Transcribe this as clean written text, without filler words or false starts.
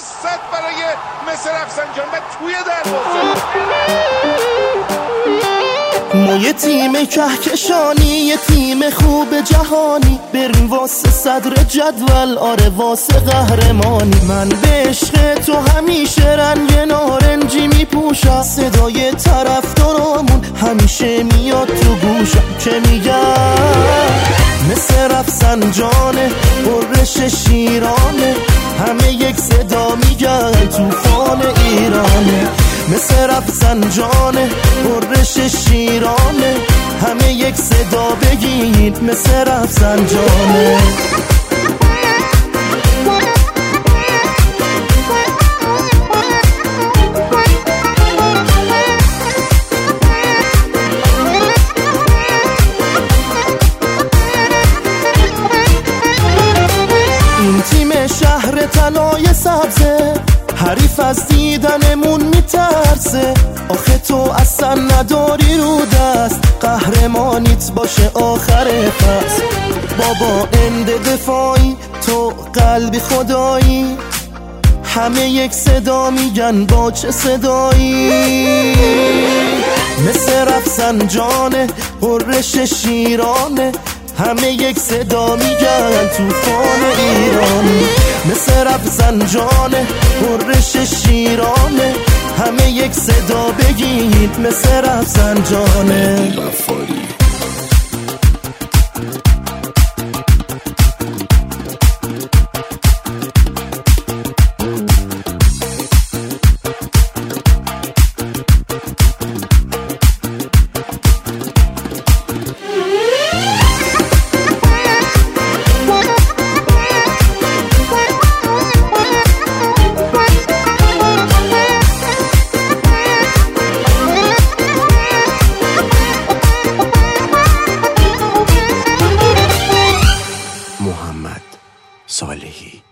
فرصت برای مصر رفسنجان و توی دروازه. ما یه تیم کهکشانی، یه تیم خوب جهانی، بریم واسه صدر جدول، آره واسه قهرمانی. من به عشق تو همیشه رنگ نارنجی میپوشم، صدای طرفدارامون همیشه میاد تو گوشم که میگن مثل رفسنجانه، قرش شیرانه، همه یک صدا میگن طوفان ایرانه. مثل رفسنجانه، قرش شیرانه، همه یک صدا بگید مثل رفسنجانه. این تیم شهر طلای سبزه، حریف از دیدنمون میترسه. آخه تو اصلا نداری رو دست، قهرمانیت باشه آخر فصل. بابا اند دفاعی، تو قلبی خدایی، همه یک صدا میگن با چه صدایی. مثل رفسنجانه، قرش شیرانه، همه یک صدا میگن طوفان ایرانی. مثل رفسنجانه، قرش شیرانه، همه یک صدا بگید مثل رفسنجانه. محمد صالحی.